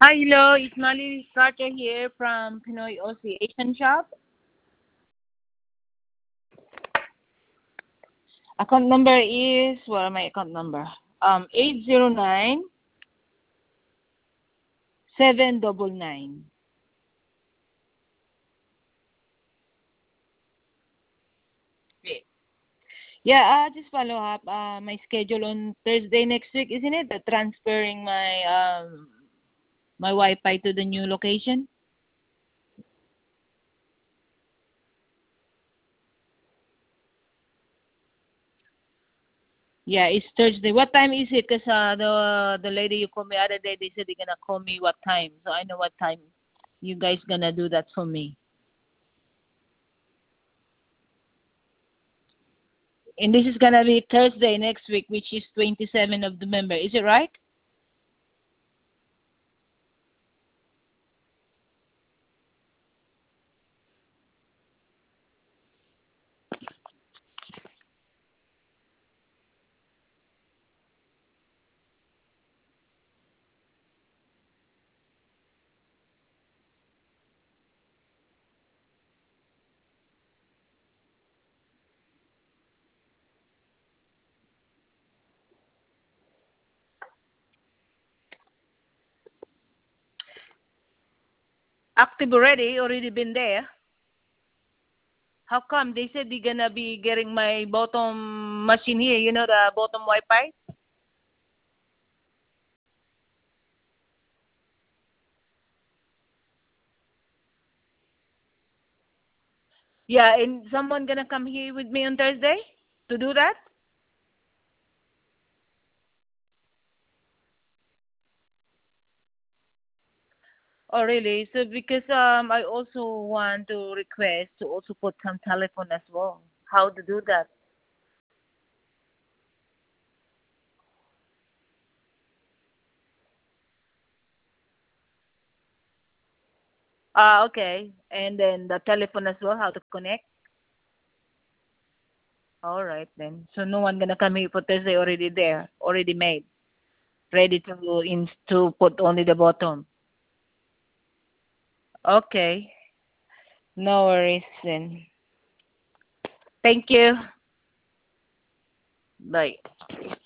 Hi, hello. It's Molly Carter here from Pinoy Aussie Asian Shop. Account number is what am my account number? 809-799. Yeah, just follow up. My schedule on Thursday next week, isn't it? The transferring my Wi-Fi to the new location. Yeah, it's Thursday. What time is it? Cause the lady you called me other day, they said they're gonna call me what time, so I know what time you guys gonna do that for me. And this is gonna be Thursday next week, which is 27 of November. Is it right? Active already been there. How come they said they're gonna be getting my bottom machine here? You know the bottom Wi-Fi. Yeah, and someone gonna come here with me on Thursday to do that. Oh, really? So because I also want to request to also put some telephone as well. How to do that? Okay. And then the telephone as well. How to connect? All right then. So no one gonna come here for Thursday already there, already made, ready to put only the bottom. Okay. No worries then. Thank you. Bye.